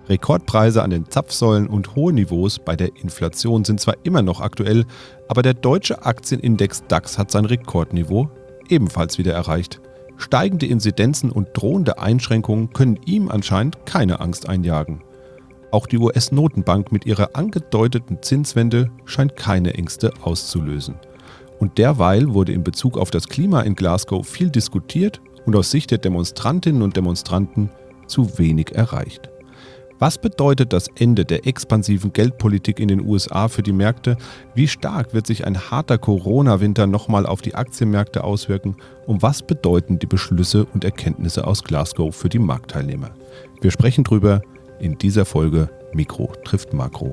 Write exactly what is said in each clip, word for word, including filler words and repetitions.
Rekordpreise an den Zapfsäulen und hohe Niveaus bei der Inflation sind zwar immer noch aktuell, aber der deutsche Aktienindex DAX hat sein Rekordniveau ebenfalls wieder erreicht. Steigende Inzidenzen und drohende Einschränkungen können ihm anscheinend keine Angst einjagen. Auch die U S-Notenbank mit ihrer angedeuteten Zinswende scheint keine Ängste auszulösen. Und derweil wurde in Bezug auf das Klima in Glasgow viel diskutiert und aus Sicht der Demonstrantinnen und Demonstranten zu wenig erreicht. Was bedeutet das Ende der expansiven Geldpolitik in den U S A für die Märkte? Wie stark wird sich ein harter Corona-Winter nochmal auf die Aktienmärkte auswirken? Und was bedeuten die Beschlüsse und Erkenntnisse aus Glasgow für die Marktteilnehmer? Wir sprechen drüber in dieser Folge Mikro trifft Makro.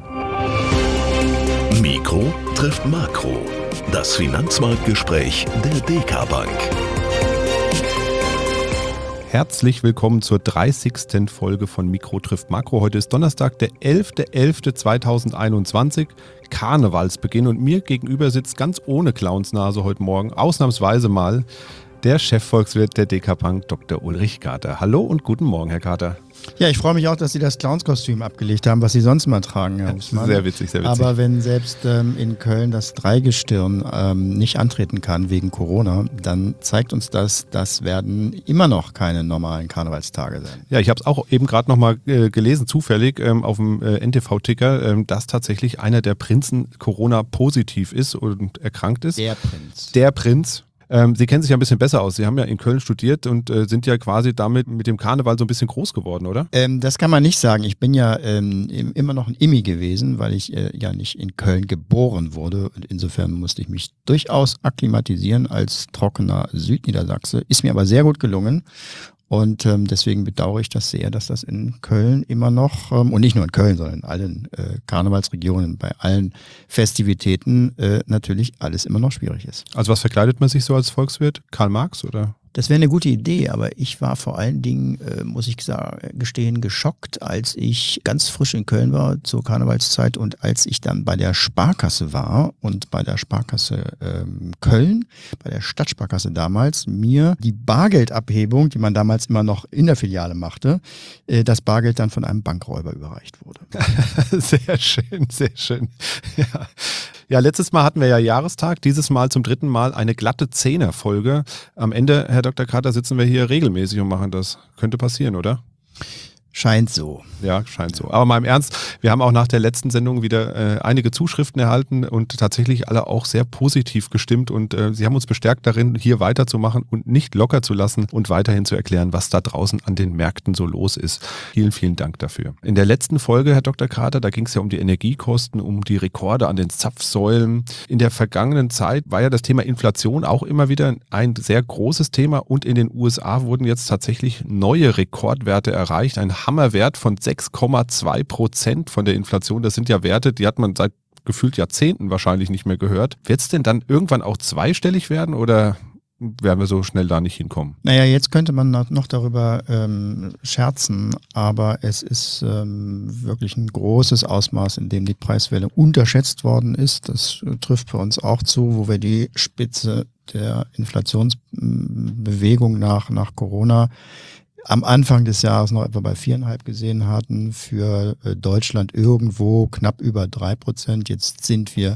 Mikro trifft Makro. Das Finanzmarktgespräch der D K Bank. Herzlich willkommen zur dreißigsten Folge von Mikro trifft Makro. Heute ist Donnerstag, der elfter elfter zweitausendeinundzwanzig, Karnevalsbeginn, und mir gegenüber sitzt ganz ohne Clownsnase heute Morgen ausnahmsweise mal der Chefvolkswirt der D K Bank, Doktor Ulrich Kater. Hallo und guten Morgen, Herr Kater. Ja, ich freue mich auch, dass Sie das Clownskostüm abgelegt haben, was Sie sonst mal tragen, Herr Husmann. Sehr witzig, sehr witzig. Aber wenn selbst ähm, in Köln das Dreigestirn ähm, nicht antreten kann wegen Corona, dann zeigt uns das, das werden immer noch keine normalen Karnevalstage sein. Ja, ich habe es auch eben gerade nochmal äh, gelesen, zufällig ähm, auf dem äh, N T V-Ticker, ähm, dass tatsächlich einer der Prinzen Corona-positiv ist und erkrankt ist. Der Prinz. Der Prinz. Ähm, Sie kennen sich ja ein bisschen besser aus. Sie haben ja in Köln studiert und äh, sind ja quasi damit mit dem Karneval so ein bisschen groß geworden, oder? Ähm, das kann man nicht sagen. Ich bin ja ähm, immer noch ein Immi gewesen, weil ich äh, ja nicht in Köln geboren wurde. Und insofern musste ich mich durchaus akklimatisieren als trockener Südniedersachse. Ist mir aber sehr gut gelungen. Und ähm, deswegen bedauere ich das sehr, dass das in Köln immer noch, ähm, und nicht nur in Köln, sondern in allen äh, Karnevalsregionen, bei allen Festivitäten äh, natürlich alles immer noch schwierig ist. Also was verkleidet man sich so als Volkswirt? Karl Marx oder? Das wäre eine gute Idee, aber ich war vor allen Dingen, äh, muss ich gestehen, geschockt, als ich ganz frisch in Köln war zur Karnevalszeit und als ich dann bei der Sparkasse war und bei der Sparkasse ähm, Köln, bei der Stadtsparkasse damals, mir die Bargeldabhebung, die man damals immer noch in der Filiale machte, äh, das Bargeld dann von einem Bankräuber überreicht wurde. Sehr schön, sehr schön. Ja. Ja, letztes Mal hatten wir ja Jahrestag, dieses Mal zum dritten Mal eine glatte Zehner-Folge. Am Ende, Herr Doktor Kater, sitzen wir hier regelmäßig und machen das. Könnte passieren, oder? Scheint so. Ja, scheint so. Aber mal im Ernst, wir haben auch nach der letzten Sendung wieder äh, einige Zuschriften erhalten und tatsächlich alle auch sehr positiv gestimmt und äh, Sie haben uns bestärkt darin, hier weiterzumachen und nicht locker zu lassen und weiterhin zu erklären, was da draußen an den Märkten so los ist. Vielen, vielen Dank dafür. In der letzten Folge, Herr Doktor Kater, da ging es ja um die Energiekosten, um die Rekorde an den Zapfsäulen. In der vergangenen Zeit war ja das Thema Inflation auch immer wieder ein sehr großes Thema und in den U S A wurden jetzt tatsächlich neue Rekordwerte erreicht. Ein Hammerwert von sechs Komma zwei Prozent von der Inflation. Das sind ja Werte, die hat man seit gefühlt Jahrzehnten wahrscheinlich nicht mehr gehört. Wird es denn dann irgendwann auch zweistellig werden oder werden wir so schnell da nicht hinkommen? Naja, jetzt könnte man noch darüber ähm, scherzen, aber es ist ähm, wirklich ein großes Ausmaß, in dem die Preiswelle unterschätzt worden ist. Das äh, trifft für uns auch zu, wo wir die Spitze der Inflationsbewegung nach, nach Corona am Anfang des Jahres noch etwa bei viereinhalb gesehen hatten, für Deutschland irgendwo knapp über drei Prozent. Jetzt sind wir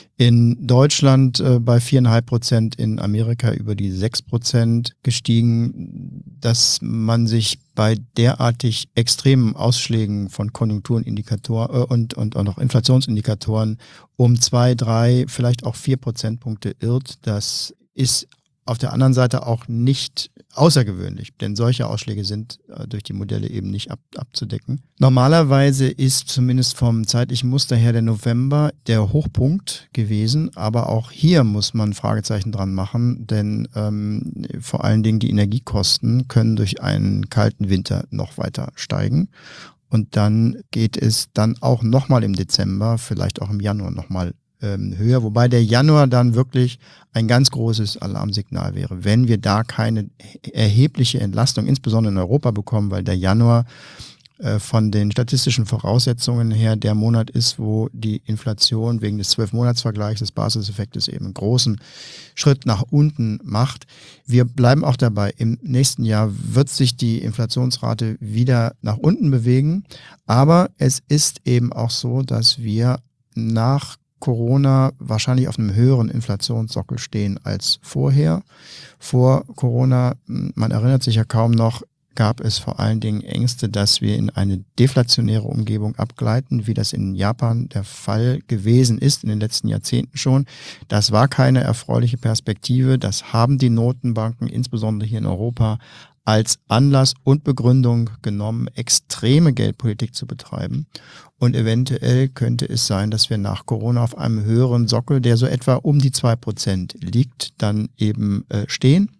in Deutschland äh, bei viereinhalb Prozent, in Amerika über die sechs Prozent gestiegen. Dass man sich bei derartig extremen Ausschlägen von Konjunkturindikatoren äh, und, und auch noch Inflationsindikatoren um zwei, drei, vielleicht auch vier Prozentpunkte irrt, das ist auf der anderen Seite auch nicht außergewöhnlich, denn solche Ausschläge sind äh, durch die Modelle eben nicht ab, abzudecken. Normalerweise ist zumindest vom zeitlichen Muster her der November der Hochpunkt gewesen, aber auch hier muss man Fragezeichen dran machen, denn ähm, vor allen Dingen die Energiekosten können durch einen kalten Winter noch weiter steigen. Und dann geht es dann auch nochmal im Dezember, vielleicht auch im Januar nochmal höher, wobei der Januar dann wirklich ein ganz großes Alarmsignal wäre, wenn wir da keine erhebliche Entlastung, insbesondere in Europa, bekommen, weil der Januar äh, von den statistischen Voraussetzungen her der Monat ist, wo die Inflation wegen des zwölf-Monats-Vergleichs des Basiseffektes eben einen großen Schritt nach unten macht. Wir bleiben auch dabei. Im nächsten Jahr wird sich die Inflationsrate wieder nach unten bewegen. Aber es ist eben auch so, dass wir nach Corona wahrscheinlich auf einem höheren Inflationssockel stehen als vorher. Vor Corona, man erinnert sich ja kaum noch, gab es vor allen Dingen Ängste, dass wir in eine deflationäre Umgebung abgleiten, wie das in Japan der Fall gewesen ist in den letzten Jahrzehnten schon. Das war keine erfreuliche Perspektive. Das haben die Notenbanken, insbesondere hier in Europa, als Anlass und Begründung genommen, extreme Geldpolitik zu betreiben. Und eventuell könnte es sein, dass wir nach Corona auf einem höheren Sockel, der so etwa um die zwei Prozent liegt, dann eben äh, stehen.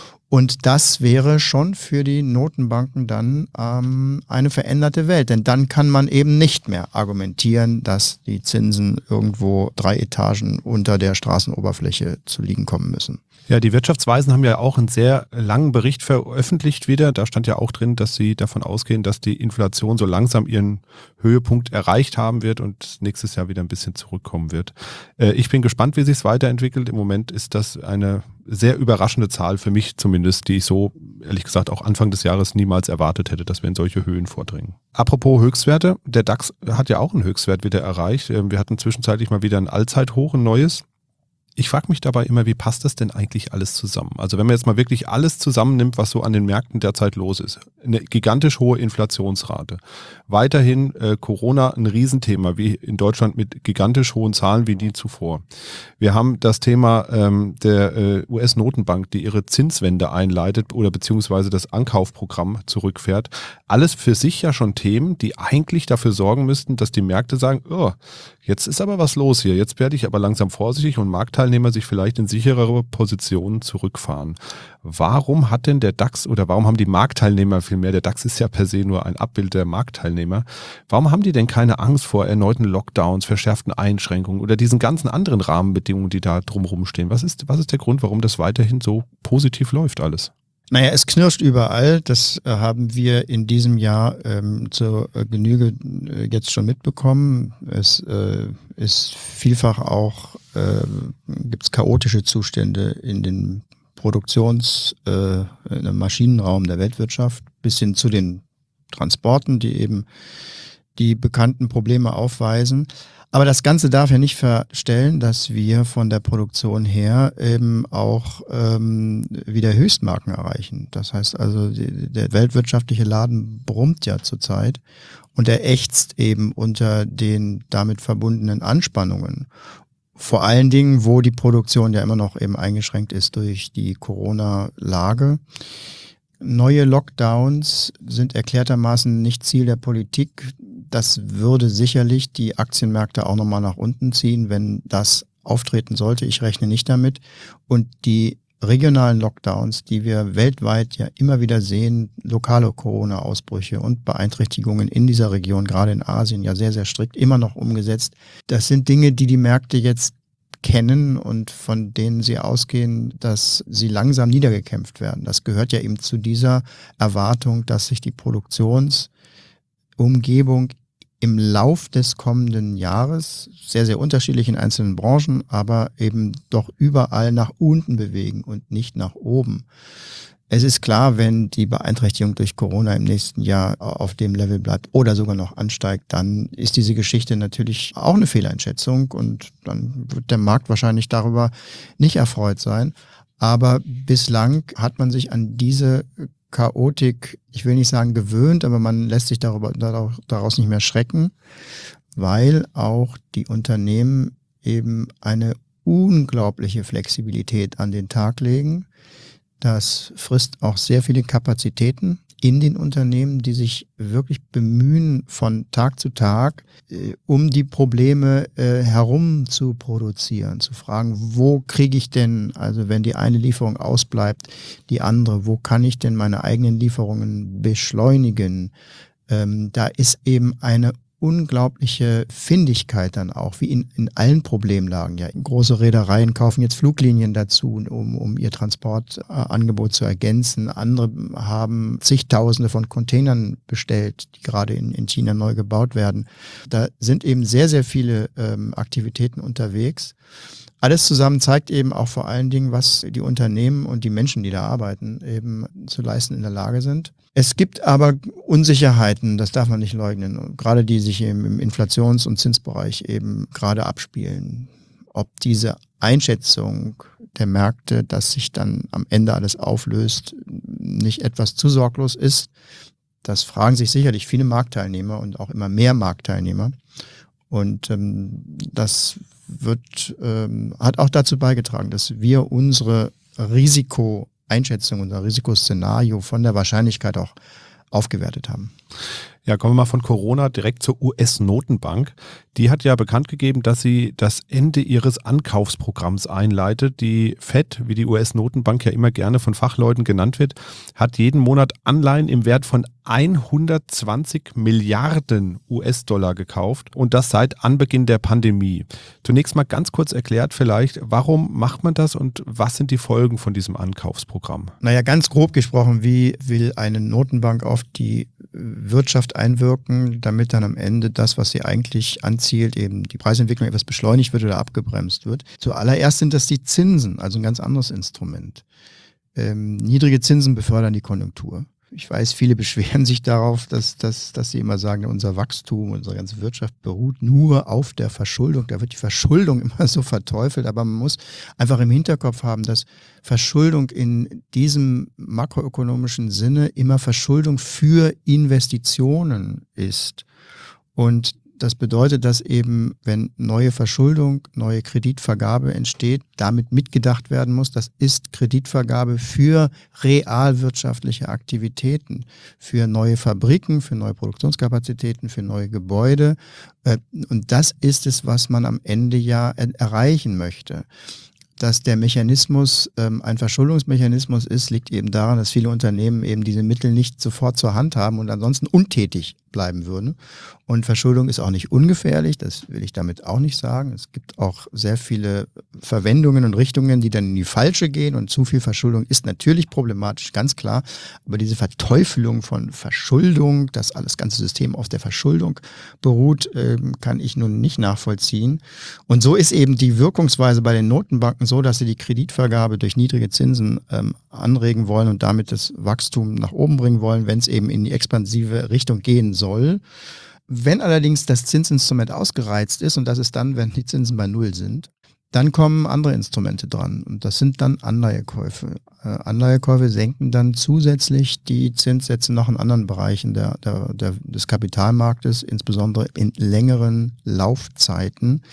Und das wäre schon für die Notenbanken dann ähm, eine veränderte Welt. Denn dann kann man eben nicht mehr argumentieren, dass die Zinsen irgendwo drei Etagen unter der Straßenoberfläche zu liegen kommen müssen. Ja, die Wirtschaftsweisen haben ja auch einen sehr langen Bericht veröffentlicht wieder. Da stand ja auch drin, dass sie davon ausgehen, dass die Inflation so langsam ihren Höhepunkt erreicht haben wird und nächstes Jahr wieder ein bisschen zurückkommen wird. Äh, ich bin gespannt, wie sich es weiterentwickelt. Im Moment ist das eine sehr überraschende Zahl für mich zumindest, die ich so, ehrlich gesagt, auch Anfang des Jahres niemals erwartet hätte, dass wir in solche Höhen vordringen. Apropos Höchstwerte, der DAX hat ja auch einen Höchstwert wieder erreicht. Wir hatten zwischenzeitlich mal wieder ein Allzeithoch, ein neues. Ich frage mich dabei immer, wie passt das denn eigentlich alles zusammen? Also wenn man jetzt mal wirklich alles zusammennimmt, was so an den Märkten derzeit los ist. Eine gigantisch hohe Inflationsrate. Weiterhin äh, Corona ein Riesenthema, wie in Deutschland mit gigantisch hohen Zahlen wie nie zuvor. Wir haben das Thema ähm, der äh, U S-Notenbank, die ihre Zinswende einleitet oder beziehungsweise das Ankaufprogramm zurückfährt. Alles für sich ja schon Themen, die eigentlich dafür sorgen müssten, dass die Märkte sagen, oh, jetzt ist aber was los hier, jetzt werde ich aber langsam vorsichtig und Marktteilnehmer sich vielleicht in sicherere Positionen zurückfahren. Warum hat denn der DAX oder warum haben die Marktteilnehmer vielmehr, der DAX ist ja per se nur ein Abbild der Marktteilnehmer, warum haben die denn keine Angst vor erneuten Lockdowns, verschärften Einschränkungen oder diesen ganzen anderen Rahmenbedingungen, die da drumherum stehen? Was ist, was ist der Grund, warum das weiterhin so positiv läuft alles? Naja, es knirscht überall. Das äh, haben wir in diesem Jahr ähm, zur äh, Genüge äh, jetzt schon mitbekommen. Es äh, ist vielfach auch, äh, gibt es chaotische Zustände in den Produktions-, äh, in dem Maschinenraum der Weltwirtschaft bis hin zu den Transporten, die eben die bekannten Probleme aufweisen. Aber das Ganze darf ja nicht verstellen, dass wir von der Produktion her eben auch ähm, wieder Höchstmarken erreichen. Das heißt also, die, der weltwirtschaftliche Laden brummt ja zurzeit und er ächzt eben unter den damit verbundenen Anspannungen. Vor allen Dingen, wo die Produktion ja immer noch eben eingeschränkt ist durch die Corona-Lage. Neue Lockdowns sind erklärtermaßen nicht Ziel der Politik. Das würde sicherlich die Aktienmärkte auch nochmal nach unten ziehen, wenn das auftreten sollte. Ich rechne nicht damit. Und die regionalen Lockdowns, die wir weltweit ja immer wieder sehen, lokale Corona-Ausbrüche und Beeinträchtigungen in dieser Region, gerade in Asien, ja sehr, sehr strikt immer noch umgesetzt. Das sind Dinge, die die Märkte jetzt kennen und von denen sie ausgehen, dass sie langsam niedergekämpft werden. Das gehört ja eben zu dieser Erwartung, dass sich die Produktionsumgebung im Lauf des kommenden Jahres, sehr, sehr unterschiedlich in einzelnen Branchen, aber eben doch überall nach unten bewegen und nicht nach oben. Es ist klar, wenn die Beeinträchtigung durch Corona im nächsten Jahr auf dem Level bleibt oder sogar noch ansteigt, dann ist diese Geschichte natürlich auch eine Fehleinschätzung und dann wird der Markt wahrscheinlich darüber nicht erfreut sein. Aber bislang hat man sich an diese Chaotik, ich will nicht sagen gewöhnt, aber man lässt sich darüber, daraus nicht mehr schrecken, weil auch die Unternehmen eben eine unglaubliche Flexibilität an den Tag legen. Das frisst auch sehr viele Kapazitäten in den Unternehmen, die sich wirklich bemühen, von Tag zu Tag, äh, um die Probleme äh, herum zu produzieren, zu fragen, wo kriege ich denn, also wenn die eine Lieferung ausbleibt, die andere, wo kann ich denn meine eigenen Lieferungen beschleunigen? Ähm, da ist eben eine unglaubliche Findigkeit dann auch, wie in, in allen Problemlagen. Ja, große Reedereien kaufen jetzt Fluglinien dazu, um, um ihr Transportangebot zu ergänzen. Andere haben zigtausende von Containern bestellt, die gerade in, in China neu gebaut werden. Da sind eben sehr, sehr viele ähm, Aktivitäten unterwegs. Alles zusammen zeigt eben auch vor allen Dingen, was die Unternehmen und die Menschen, die da arbeiten, eben zu leisten in der Lage sind. Es gibt aber Unsicherheiten, das darf man nicht leugnen, gerade die sich eben im Inflations- und Zinsbereich eben gerade abspielen. Ob diese Einschätzung der Märkte, dass sich dann am Ende alles auflöst, nicht etwas zu sorglos ist, das fragen sich sicherlich viele Marktteilnehmer und auch immer mehr Marktteilnehmer. Und ähm, das wird, ähm, hat auch dazu beigetragen, dass wir unsere Risikoeinschätzung, unser Risikoszenario von der Wahrscheinlichkeit auch aufgewertet haben. Ja, kommen wir mal von Corona direkt zur U S-Notenbank. Die hat ja bekannt gegeben, dass sie das Ende ihres Ankaufsprogramms einleitet. Die Fed, wie die U S-Notenbank ja immer gerne von Fachleuten genannt wird, hat jeden Monat Anleihen im Wert von hundertzwanzig Milliarden U S-Dollar gekauft und das seit Anbeginn der Pandemie. Zunächst mal ganz kurz erklärt vielleicht, warum macht man das und was sind die Folgen von diesem Ankaufsprogramm? Naja, ganz grob gesprochen, wie will eine Notenbank auf die Wirtschaft einwirken, damit dann am Ende das, was sie eigentlich anzielt, eben die Preisentwicklung etwas beschleunigt wird oder abgebremst wird. Zuallererst sind das die Zinsen, also ein ganz anderes Instrument. Ähm, niedrige Zinsen befördern die Konjunktur. Ich weiß, viele beschweren sich darauf, dass, dass, dass sie immer sagen, unser Wachstum, unsere ganze Wirtschaft beruht nur auf der Verschuldung. Da wird die Verschuldung immer so verteufelt, aber man muss einfach im Hinterkopf haben, dass Verschuldung in diesem makroökonomischen Sinne immer Verschuldung für Investitionen ist. Und das bedeutet, dass eben, wenn neue Verschuldung, neue Kreditvergabe entsteht, damit mitgedacht werden muss, das ist Kreditvergabe für realwirtschaftliche Aktivitäten, für neue Fabriken, für neue Produktionskapazitäten, für neue Gebäude. Und das ist es, was man am Ende ja erreichen möchte. Dass der Mechanismus ähm, ein Verschuldungsmechanismus ist, liegt eben daran, dass viele Unternehmen eben diese Mittel nicht sofort zur Hand haben und ansonsten untätig bleiben würden. Und Verschuldung ist auch nicht ungefährlich, das will ich damit auch nicht sagen. Es gibt auch sehr viele Verwendungen und Richtungen, die dann in die falsche gehen und zu viel Verschuldung ist natürlich problematisch, ganz klar. Aber diese Verteufelung von Verschuldung, dass alles ganze System auf der Verschuldung beruht, ähm, kann ich nun nicht nachvollziehen. Und so ist eben die Wirkungsweise bei den Notenbanken so, dass sie die Kreditvergabe durch niedrige Zinsen ähm, anregen wollen und damit das Wachstum nach oben bringen wollen, wenn es eben in die expansive Richtung gehen soll. Wenn allerdings das Zinsinstrument ausgereizt ist, und das ist dann, wenn die Zinsen bei Null sind, dann kommen andere Instrumente dran und das sind dann Anleihekäufe. Äh, Anleihekäufe senken dann zusätzlich die Zinssätze noch in anderen Bereichen der, der, der, des Kapitalmarktes, insbesondere in längeren Laufzeiten.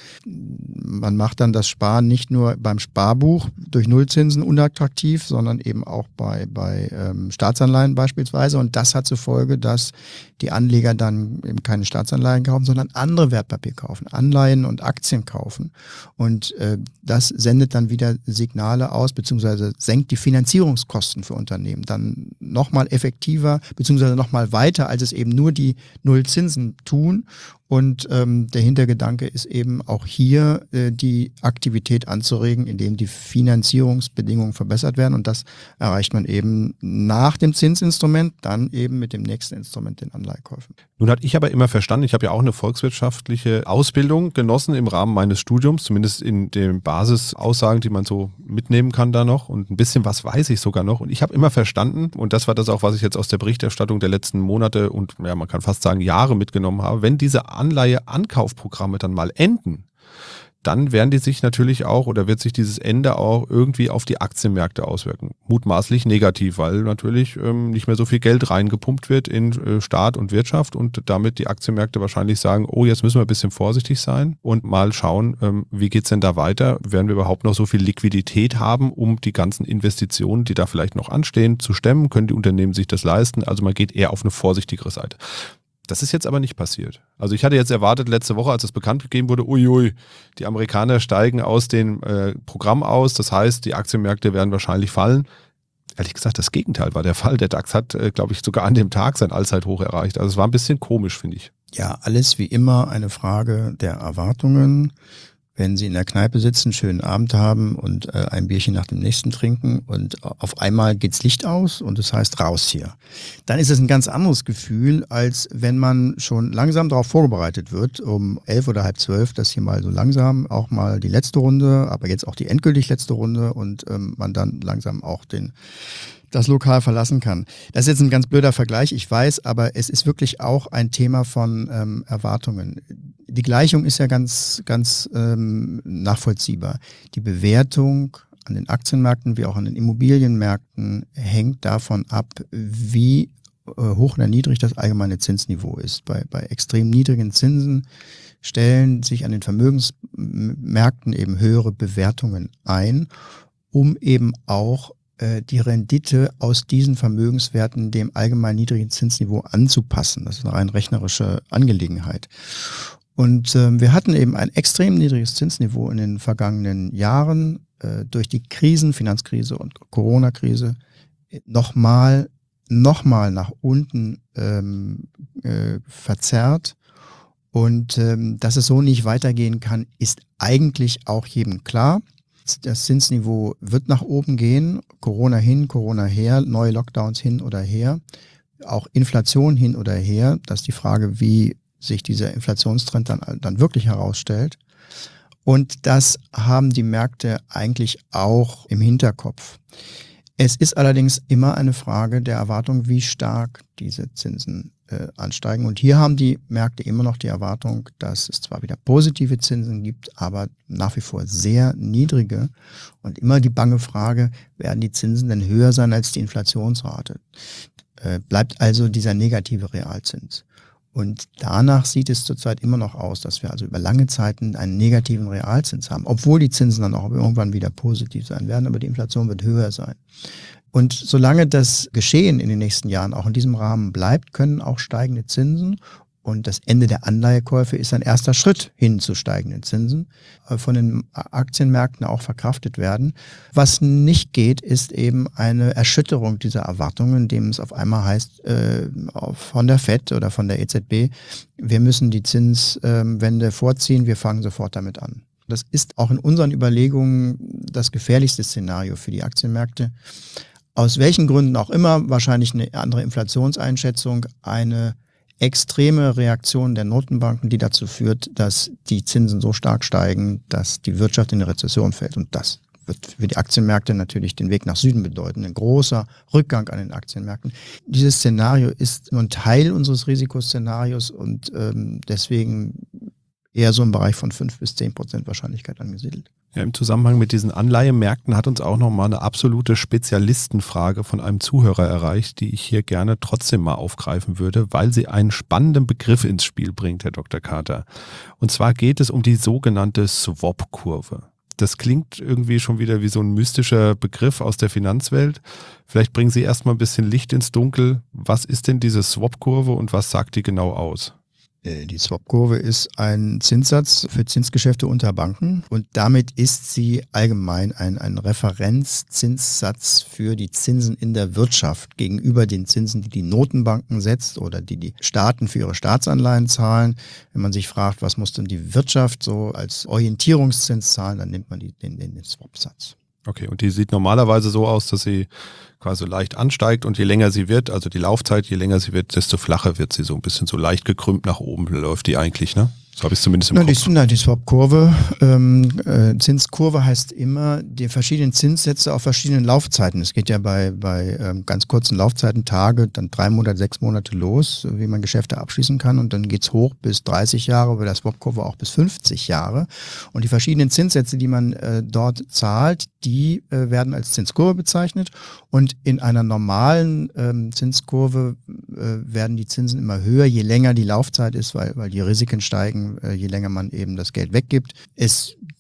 Man macht dann das Sparen nicht nur beim Sparbuch durch Nullzinsen unattraktiv, sondern eben auch bei, bei ähm, Staatsanleihen beispielsweise. Und das hat zur Folge, dass die Anleger dann eben keine Staatsanleihen kaufen, sondern andere Wertpapiere kaufen, Anleihen und Aktien kaufen. Und äh, das sendet dann wieder Signale aus, beziehungsweise senkt die Finanzierungskosten für Unternehmen dann nochmal effektiver, beziehungsweise nochmal weiter, als es eben nur die Nullzinsen tun. Und ähm, der Hintergedanke ist eben auch hier äh, die Aktivität anzuregen, indem die Finanzierungsbedingungen verbessert werden. Und das erreicht man eben nach dem Zinsinstrument, dann eben mit dem nächsten Instrument, den Anleihekäufen. Nun hatte ich aber immer verstanden, ich habe ja auch eine volkswirtschaftliche Ausbildung genossen im Rahmen meines Studiums, zumindest in den Basisaussagen, die man so mitnehmen kann da noch. Und ein bisschen was weiß ich sogar noch. Und ich habe immer verstanden, und das war das auch, was ich jetzt aus der Berichterstattung der letzten Monate und ja, man kann fast sagen Jahre mitgenommen habe, wenn diese Anleihe-Ankaufprogramme dann mal enden, dann werden die sich natürlich auch oder wird sich dieses Ende auch irgendwie auf die Aktienmärkte auswirken. Mutmaßlich negativ, weil natürlich ähm, nicht mehr so viel Geld reingepumpt wird in äh, Staat und Wirtschaft und damit die Aktienmärkte wahrscheinlich sagen, oh, jetzt müssen wir ein bisschen vorsichtig sein und mal schauen, ähm, wie geht's denn da weiter? Werden wir überhaupt noch so viel Liquidität haben, um die ganzen Investitionen, die da vielleicht noch anstehen, zu stemmen? Können die Unternehmen sich das leisten? Also man geht eher auf eine vorsichtigere Seite. Das ist jetzt aber nicht passiert. Also ich hatte jetzt erwartet, letzte Woche, als es bekannt gegeben wurde, uiui, die Amerikaner steigen aus dem äh, Programm aus, das heißt, die Aktienmärkte werden wahrscheinlich fallen. Ehrlich gesagt, das Gegenteil war der Fall. Der DAX hat, äh, glaube ich, sogar an dem Tag sein Allzeithoch erreicht. Also es war ein bisschen komisch, finde ich. Ja, alles wie immer eine Frage der Erwartungen. Wenn Sie in der Kneipe sitzen, schönen Abend haben und äh, ein Bierchen nach dem nächsten trinken und auf einmal geht's Licht aus und das heißt raus hier. Dann ist es ein ganz anderes Gefühl, als wenn man schon langsam darauf vorbereitet wird, um elf oder halb zwölf, dass hier mal so langsam auch mal die letzte Runde, aber jetzt auch die endgültig letzte Runde und ähm, man dann langsam auch den das Lokal verlassen kann. Das ist jetzt ein ganz blöder Vergleich, ich weiß, aber es ist wirklich auch ein Thema von ähm, Erwartungen. Die Gleichung ist ja ganz, ganz ähm, nachvollziehbar. Die Bewertung an den Aktienmärkten wie auch an den Immobilienmärkten hängt davon ab, wie äh, hoch oder niedrig das allgemeine Zinsniveau ist. Bei, bei extrem niedrigen Zinsen stellen sich an den Vermögensmärkten eben höhere Bewertungen ein, um eben auch die Rendite aus diesen Vermögenswerten dem allgemein niedrigen Zinsniveau anzupassen. Das ist eine rein rechnerische Angelegenheit. Und äh, wir hatten eben ein extrem niedriges Zinsniveau in den vergangenen Jahren äh, durch die Krisen, Finanzkrise und Corona-Krise nochmal nochmal nach unten ähm, äh, verzerrt. Und ähm, dass es so nicht weitergehen kann, ist eigentlich auch jedem klar. Das Zinsniveau wird nach oben gehen, Corona hin, Corona her, neue Lockdowns hin oder her, auch Inflation hin oder her. Das ist die Frage, wie sich dieser Inflationstrend dann, dann wirklich herausstellt. Und das haben die Märkte eigentlich auch im Hinterkopf. Es ist allerdings immer eine Frage der Erwartung, wie stark diese Zinsen äh, ansteigen. Und hier haben die Märkte immer noch die Erwartung, dass es zwar wieder positive Zinsen gibt, aber nach wie vor sehr niedrige. Und immer die bange Frage, werden die Zinsen denn höher sein als die Inflationsrate? Äh, bleibt also dieser negative Realzins. Und danach sieht es zurzeit immer noch aus, dass wir also über lange Zeiten einen negativen Realzins haben, obwohl die Zinsen dann auch irgendwann wieder positiv sein werden, aber die Inflation wird höher sein. Und solange das Geschehen in den nächsten Jahren auch in diesem Rahmen bleibt, können auch steigende Zinsen und das Ende der Anleihekäufe ist ein erster Schritt hin zu steigenden Zinsen, von den Aktienmärkten auch verkraftet werden. Was nicht geht, ist eben eine Erschütterung dieser Erwartungen, indem es auf einmal heißt, äh, von der Fed oder von der E Z B, wir müssen die Zinswende vorziehen, wir fangen sofort damit an. Das ist auch in unseren Überlegungen das gefährlichste Szenario für die Aktienmärkte. Aus welchen Gründen auch immer, wahrscheinlich eine andere Inflationseinschätzung, eine extreme Reaktion der Notenbanken, die dazu führt, dass die Zinsen so stark steigen, dass die Wirtschaft in eine Rezession fällt. Und das wird für die Aktienmärkte natürlich den Weg nach Süden bedeuten. Ein großer Rückgang an den Aktienmärkten. Dieses Szenario ist nur ein Teil unseres Risikoszenarios und ähm, deswegen eher so im Bereich von fünf bis zehn Prozent Wahrscheinlichkeit angesiedelt. Ja, im Zusammenhang mit diesen Anleihemärkten hat uns auch nochmal eine absolute Spezialistenfrage von einem Zuhörer erreicht, die ich hier gerne trotzdem mal aufgreifen würde, weil sie einen spannenden Begriff ins Spiel bringt, Herr Doktor Kater. Und zwar geht es um die sogenannte Swap-Kurve. Das klingt irgendwie schon wieder wie so ein mystischer Begriff aus der Finanzwelt. Vielleicht bringen Sie erstmal ein bisschen Licht ins Dunkel. Was ist denn diese Swap-Kurve und was sagt die genau aus? Die Swap-Kurve ist ein Zinssatz für Zinsgeschäfte unter Banken und damit ist sie allgemein ein, ein Referenzzinssatz für die Zinsen in der Wirtschaft gegenüber den Zinsen, die die Notenbanken setzt oder die die Staaten für ihre Staatsanleihen zahlen. Wenn man sich fragt, was muss denn die Wirtschaft so als Orientierungszins zahlen, dann nimmt man die, den, den, den Swap-Satz. Okay, und die sieht normalerweise so aus, dass sie quasi leicht ansteigt und je länger sie wird, also die Laufzeit, je länger sie wird, desto flacher wird sie, so ein bisschen so leicht gekrümmt nach oben läuft die eigentlich, ne? So habe ich es zumindest im na, Kopf. Die, na, die Swap-Kurve, ähm, äh, Zinskurve heißt immer die verschiedenen Zinssätze auf verschiedenen Laufzeiten. Es geht ja bei, bei ähm, ganz kurzen Laufzeiten, Tage, dann drei Monate, sechs Monate los, wie man Geschäfte abschließen kann und dann geht's hoch bis dreißig Jahre, bei der Swap-Kurve auch bis fünfzig Jahre. Und die verschiedenen Zinssätze, die man äh, dort zahlt, die äh, werden als Zinskurve bezeichnet und in einer normalen ähm, Zinskurve äh, werden die Zinsen immer höher, je länger die Laufzeit ist, weil, weil die Risiken steigen, je länger man eben das Geld weggibt. Es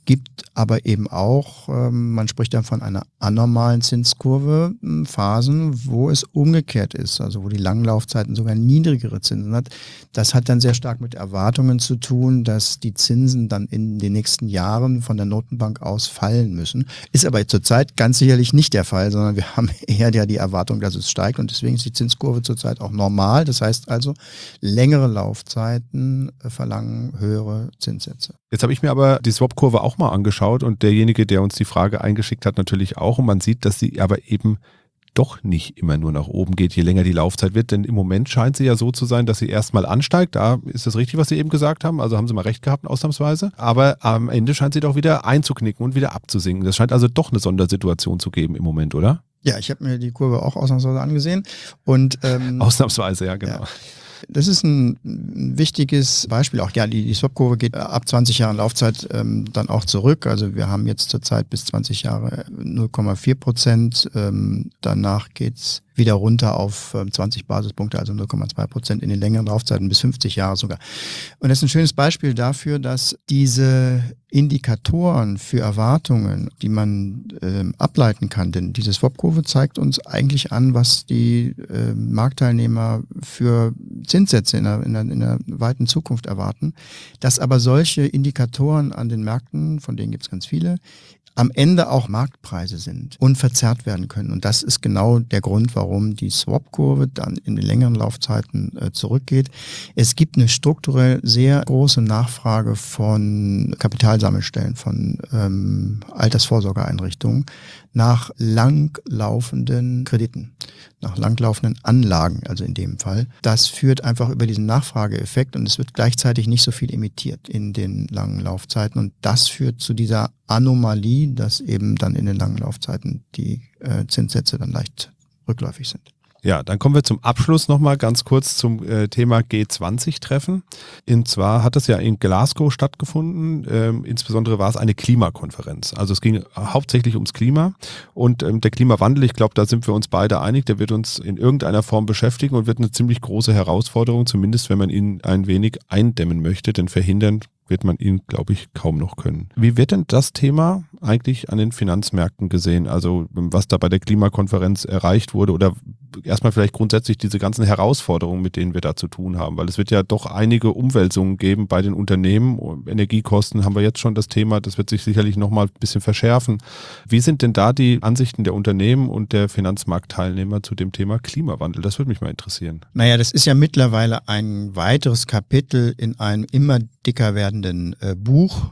gibt aber eben auch, ähm, man spricht dann von einer anormalen Zinskurve, m, Phasen, wo es umgekehrt ist, also wo die Langlaufzeiten sogar niedrigere Zinsen hat. Das hat dann sehr stark mit Erwartungen zu tun, dass die Zinsen dann in den nächsten Jahren von der Notenbank aus fallen müssen. Ist aber zurzeit ganz sicherlich nicht der Fall, sondern wir haben eher ja die Erwartung, dass es steigt und deswegen ist die Zinskurve zurzeit auch normal. Das heißt also, längere Laufzeiten äh, verlangen höhere Zinssätze. Jetzt habe ich mir aber die Swap-Kurve auch mal angeschaut und derjenige, der uns die Frage eingeschickt hat, natürlich auch. Und man sieht, dass sie aber eben doch nicht immer nur nach oben geht, je länger die Laufzeit wird. Denn im Moment scheint sie ja so zu sein, dass sie erstmal ansteigt. Da ist das richtig, was Sie eben gesagt haben. Also haben Sie mal recht gehabt, ausnahmsweise. Aber am Ende scheint sie doch wieder einzuknicken und wieder abzusinken. Das scheint also doch eine Sondersituation zu geben im Moment, oder? Ja, ich habe mir die Kurve auch ausnahmsweise angesehen. Und, ähm, ausnahmsweise, ja, genau. Ja. Das ist ein wichtiges Beispiel auch. Ja, die, die Swap-Kurve geht ab zwanzig Jahren Laufzeit ähm, dann auch zurück. Also wir haben jetzt zurzeit bis zwanzig Jahre null Komma vier Prozent. Ähm, danach geht's wieder runter auf ähm, zwanzig Basispunkte, also null Komma zwei Prozent in den längeren Laufzeiten bis fünfzig Jahre sogar. Und das ist ein schönes Beispiel dafür, dass diese Indikatoren für Erwartungen, die man ähm, ableiten kann, denn diese Swap-Kurve zeigt uns eigentlich an, was die äh, Marktteilnehmer für Zinssätze in der, in, der, in der weiten Zukunft erwarten, dass aber solche Indikatoren an den Märkten, von denen gibt es ganz viele, am Ende auch Marktpreise sind und verzerrt werden können. Und das ist genau der Grund, warum die Swap-Kurve dann in den längeren Laufzeiten äh, zurückgeht. Es gibt eine strukturell sehr große Nachfrage von Kapitalsammelstellen, von ähm, Altersvorsorgeeinrichtungen nach langlaufenden Krediten, nach langlaufenden Anlagen, also in dem Fall. Das führt einfach über diesen Nachfrageeffekt und es wird gleichzeitig nicht so viel emittiert in den langen Laufzeiten und das führt zu dieser Anomalie, dass eben dann in den langen Laufzeiten die äh, Zinssätze dann leicht rückläufig sind. Ja, dann kommen wir zum Abschluss nochmal ganz kurz zum äh, Thema G zwanzig-Treffen. Und zwar hat es ja in Glasgow stattgefunden. Ähm, insbesondere war es eine Klimakonferenz. Also es ging hauptsächlich ums Klima und ähm, der Klimawandel, ich glaube, da sind wir uns beide einig, der wird uns in irgendeiner Form beschäftigen und wird eine ziemlich große Herausforderung, zumindest wenn man ihn ein wenig eindämmen möchte, denn verhindern wird man ihn, glaube ich, kaum noch können. Wie wird denn das Thema eigentlich an den Finanzmärkten gesehen? Also was da bei der Klimakonferenz erreicht wurde oder erstmal vielleicht grundsätzlich diese ganzen Herausforderungen, mit denen wir da zu tun haben, weil es wird ja doch einige Umwälzungen geben bei den Unternehmen. Energiekosten haben wir jetzt schon das Thema, das wird sich sicherlich nochmal ein bisschen verschärfen. Wie sind denn da die Ansichten der Unternehmen und der Finanzmarktteilnehmer zu dem Thema Klimawandel? Das würde mich mal interessieren. Naja, das ist ja mittlerweile ein weiteres Kapitel in einem immer dicker werdenden äh, Buch.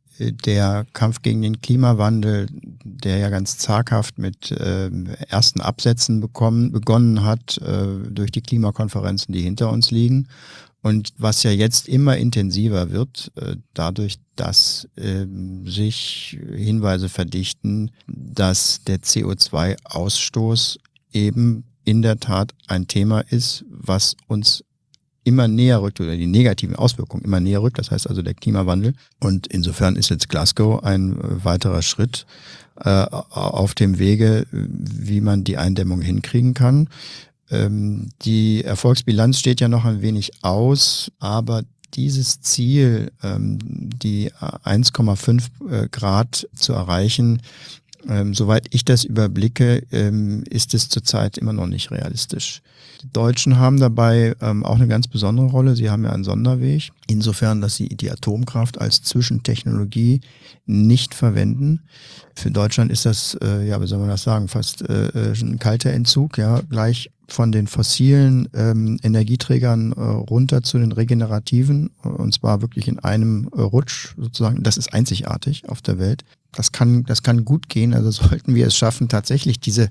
Der Kampf gegen den Klimawandel, der ja ganz zaghaft mit äh, ersten Absätzen bekommen, begonnen hat äh, durch die Klimakonferenzen, die hinter uns liegen. Und was ja jetzt immer intensiver wird, äh, dadurch, dass äh, sich Hinweise verdichten, dass der C O zwei Ausstoß eben in der Tat ein Thema ist, was uns immer näher rückt oder die negativen Auswirkungen immer näher rückt, das heißt also der Klimawandel. Und insofern ist jetzt Glasgow ein weiterer Schritt äh, auf dem Wege, wie man die Eindämmung hinkriegen kann. Ähm, die Erfolgsbilanz steht ja noch ein wenig aus, aber dieses Ziel, ähm, die eins Komma fünf äh, Grad zu erreichen, Ähm, soweit ich das überblicke, ähm, ist es zurzeit immer noch nicht realistisch. Die Deutschen haben dabei ähm, auch eine ganz besondere Rolle. Sie haben ja einen Sonderweg, insofern, dass sie die Atomkraft als Zwischentechnologie nicht verwenden. Für Deutschland ist das, äh, ja, wie soll man das sagen, fast äh, ein kalter Entzug, ja, gleich von den fossilen ähm, Energieträgern äh, runter zu den regenerativen, und zwar wirklich in einem äh, Rutsch sozusagen. Das ist einzigartig auf der Welt. Das kann, das kann gut gehen. Also sollten wir es schaffen, tatsächlich diese,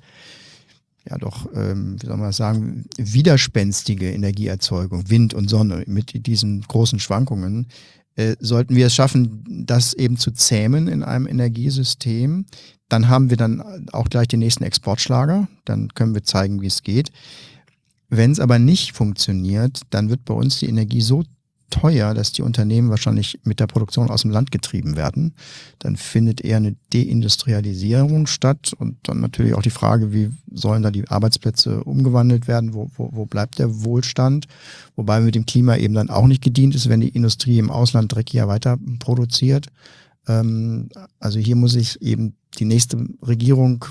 ja doch, ähm, wie soll man das sagen, widerspenstige Energieerzeugung, Wind und Sonne mit diesen großen Schwankungen, äh, sollten wir es schaffen, das eben zu zähmen in einem Energiesystem, dann haben wir dann auch gleich den nächsten Exportschlager. Dann können wir zeigen, wie es geht. Wenn es aber nicht funktioniert, dann wird bei uns die Energie so teuer, dass die Unternehmen wahrscheinlich mit der Produktion aus dem Land getrieben werden. Dann findet eher eine Deindustrialisierung statt und dann natürlich auch die Frage, wie sollen da die Arbeitsplätze umgewandelt werden, wo, wo, wo bleibt der Wohlstand, wobei mit dem Klima eben dann auch nicht gedient ist, wenn die Industrie im Ausland dreckiger weiter produziert. Ähm, also hier muss sich eben die nächste Regierung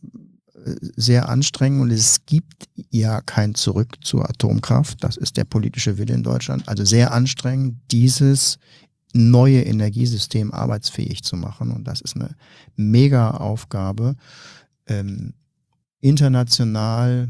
sehr anstrengen und es gibt ja kein Zurück zur Atomkraft. Das ist der politische Wille in Deutschland. Also sehr anstrengend, dieses neue Energiesystem arbeitsfähig zu machen. Und das ist eine mega Aufgabe. Ähm, international,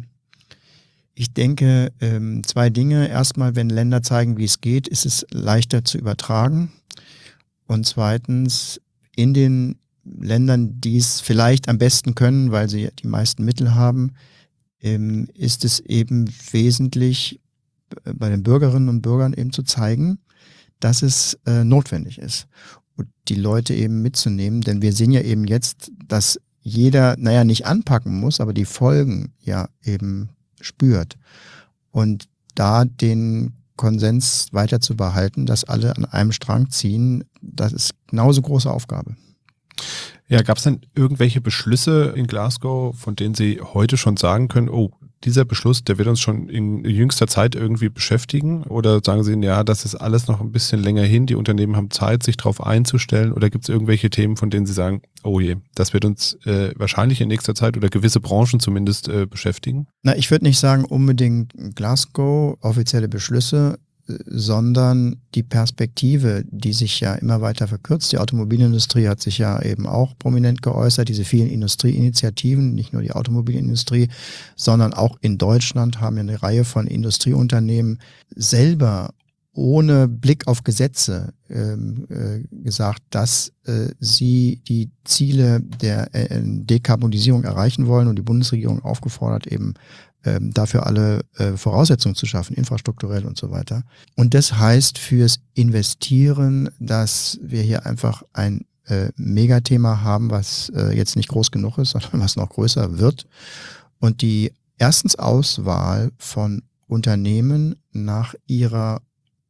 ich denke, ähm, zwei Dinge. Erstmal, wenn Länder zeigen, wie es geht, ist es leichter zu übertragen. Und zweitens, in den Ländern, die es vielleicht am besten können, weil sie die meisten Mittel haben, ähm, ist es eben wesentlich bei den Bürgerinnen und Bürgern eben zu zeigen, dass es äh, notwendig ist und die Leute eben mitzunehmen, denn wir sehen ja eben jetzt, dass jeder, naja, nicht anpacken muss, aber die Folgen ja eben spürt und da den Konsens weiter zu behalten, dass alle an einem Strang ziehen, das ist genauso große Aufgabe. Ja, gab es denn irgendwelche Beschlüsse in Glasgow, von denen Sie heute schon sagen können, oh, dieser Beschluss, der wird uns schon in jüngster Zeit irgendwie beschäftigen? Oder sagen Sie, ja, das ist alles noch ein bisschen länger hin, die Unternehmen haben Zeit, sich darauf einzustellen? Oder gibt es irgendwelche Themen, von denen Sie sagen, oh je, das wird uns äh, wahrscheinlich in nächster Zeit oder gewisse Branchen zumindest äh, beschäftigen? Na, ich würde nicht sagen unbedingt Glasgow, offizielle Beschlüsse, sondern die Perspektive, die sich ja immer weiter verkürzt. Die Automobilindustrie hat sich ja eben auch prominent geäußert, diese vielen Industrieinitiativen, nicht nur die Automobilindustrie, sondern auch in Deutschland haben ja eine Reihe von Industrieunternehmen selber ohne Blick auf Gesetze ähm, äh, gesagt, dass äh, sie die Ziele der äh, Dekarbonisierung erreichen wollen und die Bundesregierung aufgefordert, eben ähm, dafür alle äh, Voraussetzungen zu schaffen, infrastrukturell und so weiter. Und das heißt fürs Investieren, dass wir hier einfach ein äh, Megathema haben, was äh, jetzt nicht groß genug ist, sondern was noch größer wird. Und die erstens Auswahl von Unternehmen nach ihrer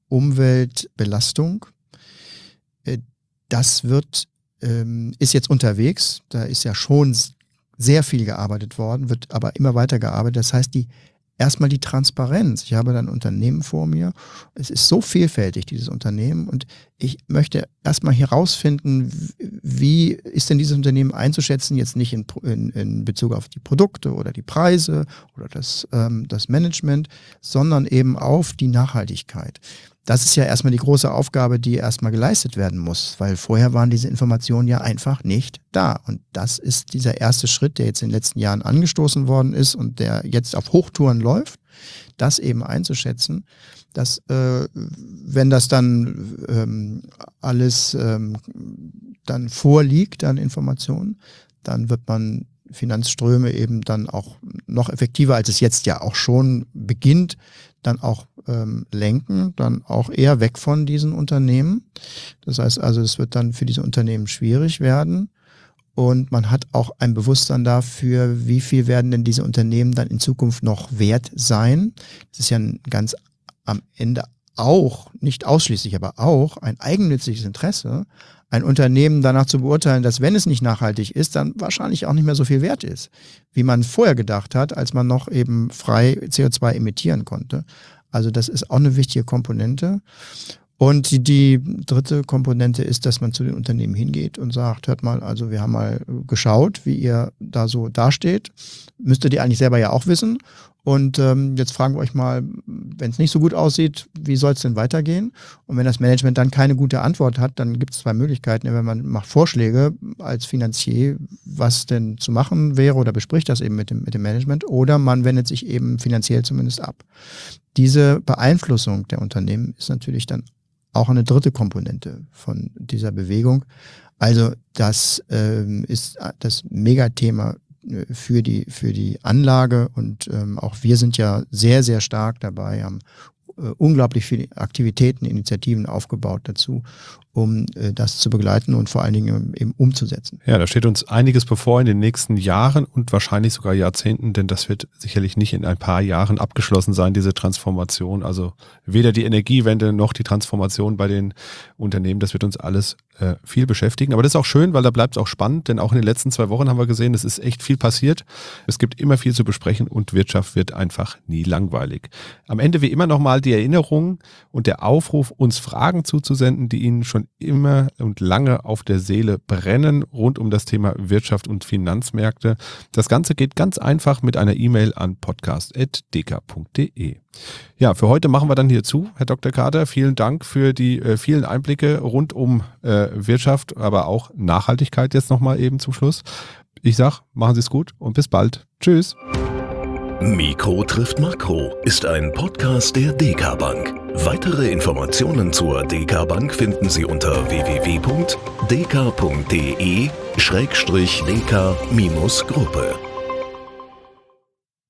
Umweltbelastung, das wird, ähm, ist jetzt unterwegs, da ist ja schon sehr viel gearbeitet worden, wird aber immer weiter gearbeitet. Das heißt, die erstmal die Transparenz. Ich habe da ein Unternehmen vor mir. Es ist so vielfältig, dieses Unternehmen. Und ich möchte erstmal herausfinden, wie ist denn dieses Unternehmen einzuschätzen, jetzt nicht in, in, in Bezug auf die Produkte oder die Preise oder das, ähm, das Management, sondern eben auf die Nachhaltigkeit. Das ist ja erstmal die große Aufgabe, die erstmal geleistet werden muss, weil vorher waren diese Informationen ja einfach nicht da. Und das ist dieser erste Schritt, der jetzt in den letzten Jahren angestoßen worden ist und der jetzt auf Hochtouren läuft, das eben einzuschätzen, dass äh, wenn das dann ähm, alles ähm, dann vorliegt an Informationen, dann wird man Finanzströme eben dann auch noch effektiver, als es jetzt ja auch schon beginnt, dann auch ähm, lenken, dann auch eher weg von diesen Unternehmen. Das heißt also, es wird dann für diese Unternehmen schwierig werden und man hat auch ein Bewusstsein dafür, wie viel werden denn diese Unternehmen dann in Zukunft noch wert sein. Das ist ja ein ganz am Ende auch, nicht ausschließlich, aber auch ein eigennütziges Interesse, ein Unternehmen danach zu beurteilen, dass wenn es nicht nachhaltig ist, dann wahrscheinlich auch nicht mehr so viel wert ist, wie man vorher gedacht hat, als man noch eben frei C O zwei emittieren konnte. Also das ist auch eine wichtige Komponente. Und die, die dritte Komponente ist, dass man zu den Unternehmen hingeht und sagt, hört mal, also wir haben mal geschaut, wie ihr da so dasteht. Müsstet ihr eigentlich selber ja auch wissen. Und ähm, jetzt fragen wir euch mal, wenn es nicht so gut aussieht, wie soll es denn weitergehen? Und wenn das Management dann keine gute Antwort hat, dann gibt es zwei Möglichkeiten. Wenn man macht Vorschläge als Finanzier, was denn zu machen wäre oder bespricht das eben mit dem, mit dem Management oder man wendet sich eben finanziell zumindest ab. Diese Beeinflussung der Unternehmen ist natürlich dann auch eine dritte Komponente von dieser Bewegung. Also das ähm, ist das Megathema für die, für die Anlage und ähm, auch wir sind ja sehr, sehr stark dabei, haben äh, unglaublich viele Aktivitäten, Initiativen aufgebaut dazu, um äh, das zu begleiten und vor allen Dingen eben umzusetzen. Ja, da steht uns einiges bevor in den nächsten Jahren und wahrscheinlich sogar Jahrzehnten, denn das wird sicherlich nicht in ein paar Jahren abgeschlossen sein, diese Transformation. Also weder die Energiewende noch die Transformation bei den Unternehmen, das wird uns alles äh, viel beschäftigen. Aber das ist auch schön, weil da bleibt es auch spannend, denn auch in den letzten zwei Wochen haben wir gesehen, es ist echt viel passiert. Es gibt immer viel zu besprechen und Wirtschaft wird einfach nie langweilig. Am Ende wie immer nochmal die Erinnerung und der Aufruf, uns Fragen zuzusenden, die Ihnen schon schon immer und lange auf der Seele brennen rund um das Thema Wirtschaft und Finanzmärkte. Das Ganze geht ganz einfach mit einer E-Mail an podcast punkt d k punkt d e. Ja, für heute machen wir dann hier zu. Herr Doktor Kater, vielen Dank für die äh, vielen Einblicke rund um äh, Wirtschaft, aber auch Nachhaltigkeit jetzt nochmal eben zum Schluss. Ich sag, machen Sie es gut und bis bald. Tschüss. Mikro trifft Makro ist ein Podcast der D K Bank. Weitere Informationen zur D K Bank finden Sie unter w w w punkt d k punkt d e schrägstrich d k Gruppe.